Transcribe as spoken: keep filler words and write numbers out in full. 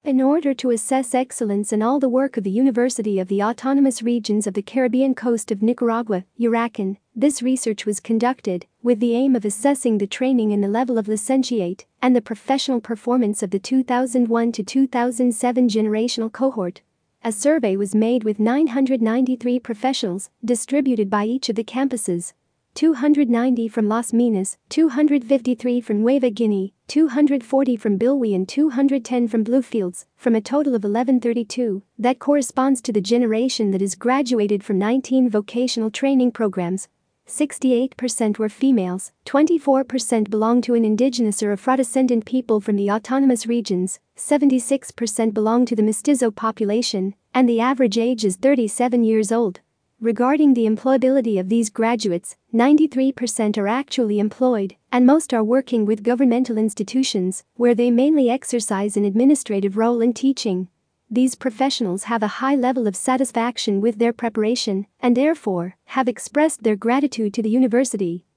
In order to assess excellence in all the work of the University of the Autonomous Regions of the Caribbean Coast of Nicaragua, URACAN, this research was conducted with the aim of assessing the training in the level of licentiate and the professional performance of the two thousand one to two thousand seven generational cohort. A survey was made with nine hundred ninety-three professionals distributed by each of the campuses. two hundred ninety from Las Minas, two hundred fifty-three from Nueva Guinea, two hundred forty from Bilwi and two hundred ten from Bluefields, from a total of eleven thirty-two, that corresponds to the generation that has graduated from nineteen vocational training programs. sixty-eight percent were females, twenty-four percent belonged to an indigenous or Afro-descendant people from the autonomous regions, seventy-six percent belonged to the mestizo population, and the average age is thirty-seven years old. Regarding the employability of these graduates, ninety-three percent are actually employed, and most are working with governmental institutions, where they mainly exercise an administrative role in teaching. These professionals have a high level of satisfaction with their preparation and therefore have expressed their gratitude to the university.